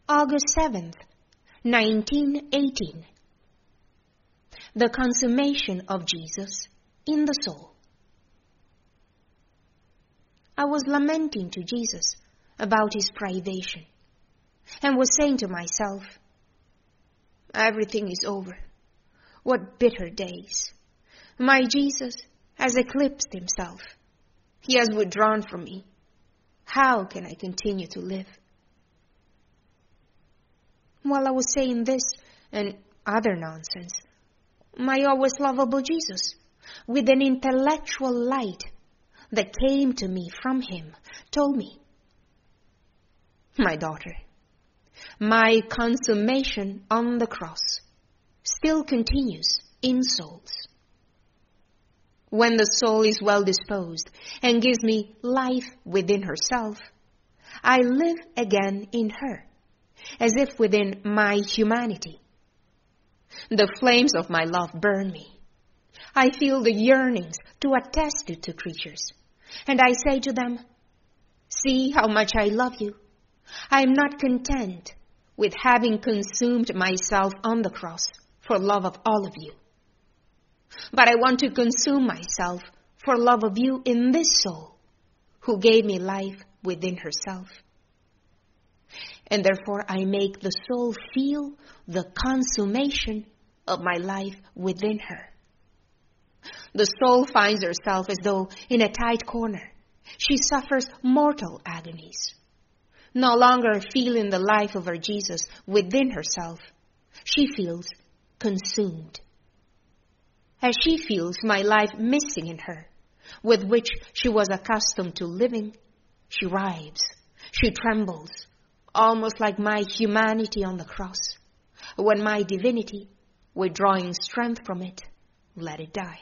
August 7th, 1918. The consummation of Jesus in the soul. I was lamenting to Jesus about his privation and was saying to myself, everything is over. What bitter days. My Jesus has eclipsed himself. He has withdrawn from me. How can I continue to live? While I was saying this and other nonsense, my always lovable Jesus, with an intellectual light that came to me from him, told me, my daughter, my consummation on the cross still continues in souls. When the soul is well disposed and gives me life within herself, I live again in her, as if within my humanity. The flames of my love burn me. I feel the yearnings to attest it to creatures, and I say to them, see how much I love you. I am not content with having consumed myself on the cross for love of all of you, but I want to consume myself for love of you in this soul, who gave me life within herself. And therefore I make the soul feel the consummation of my life within her. The soul finds herself as though in a tight corner. She suffers mortal agonies. No longer feeling the life of her Jesus within herself, she feels consumed. As she feels my life missing in her, with which she was accustomed to living, she writhes, she trembles, almost like my humanity on the cross, when my divinity, withdrawing strength from it, let it die.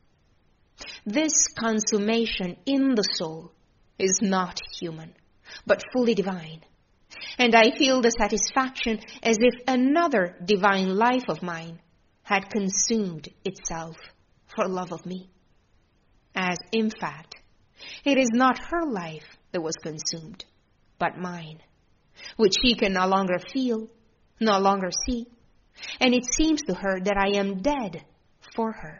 This consummation in the soul is not human, but fully divine, and I feel the satisfaction as if another divine life of mine had consumed itself for love of me, as in fact it is not her life that was consumed, but mine, which she can no longer feel, no longer see, and it seems to her that I am dead for her.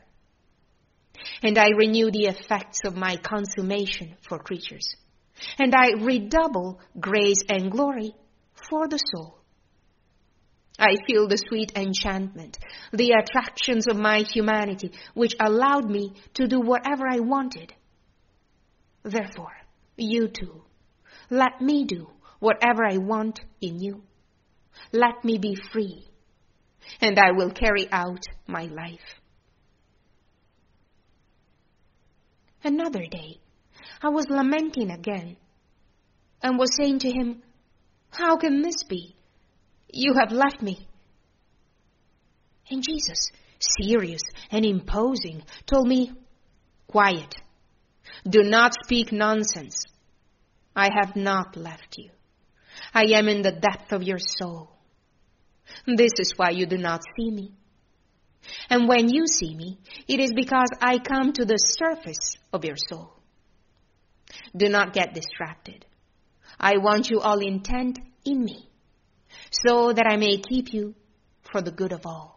And I renew the effects of my consummation for creatures, and I redouble grace and glory for the soul. I feel the sweet enchantment, the attractions of my humanity, which allowed me to do whatever I wanted. Therefore, you too, let me do whatever I want in you. Let me be free, and I will carry out my life. Another day, I was lamenting again, and was saying to him, how can this be? You have left me. And Jesus, serious and imposing, told me, quiet, do not speak nonsense. I have not left you. I am in the depth of your soul. This is why you do not see me. And when you see me, it is because I come to the surface of your soul. Do not get distracted. I want you all intent in me, so that I may keep you for the good of all.